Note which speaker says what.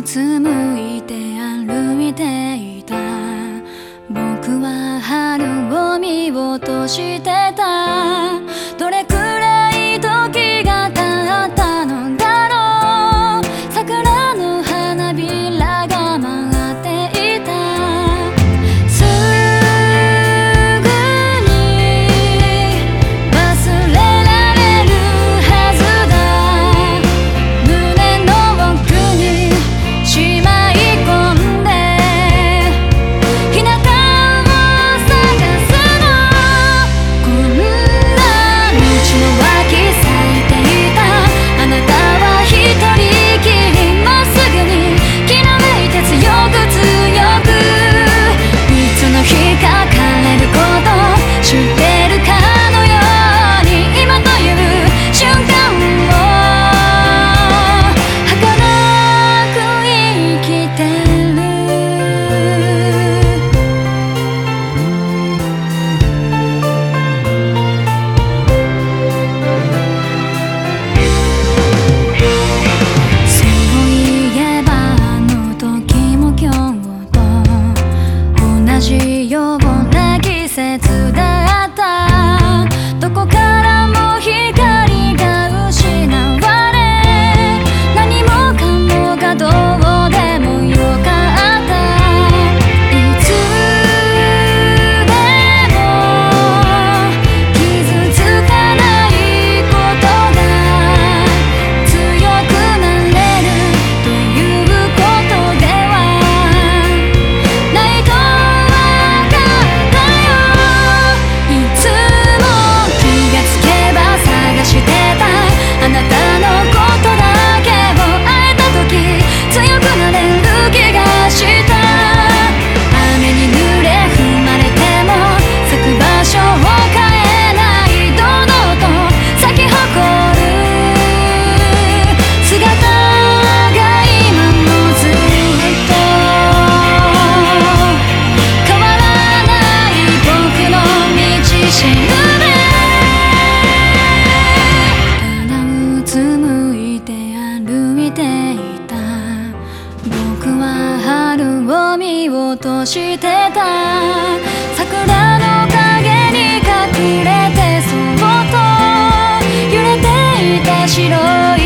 Speaker 1: つむいて歩いていた。僕は春を見落としてた。どれくらい時が経ったのだろう。桜の花びらが舞っていた。すぐに忘れられるはずだ。胸の奥にしまい込んで日向を探すの。こんな道の脇咲いていた。あなたは一人きりまっすぐにきらめいて強く強くいつの日か枯れること知ってるかのように今という瞬間を儚く生きてる。そういえばあの時も今日と同じような季節だった。どこからも光が失われ何もかもがどうでもよかった。いつでも傷つかないことが強くなれるということではないとわかったよ。いつも気がつけば探してたあなたのことだけを会えた時強くなれる気がした。雨に濡れ踏まれても咲く場所を変えない堂々と咲き誇る姿が今もずっと変わらない僕の道しるべ。ただうつむいて歩いていた。僕は春を見落としてた。桜の陰に隠れてそっと揺れていた白い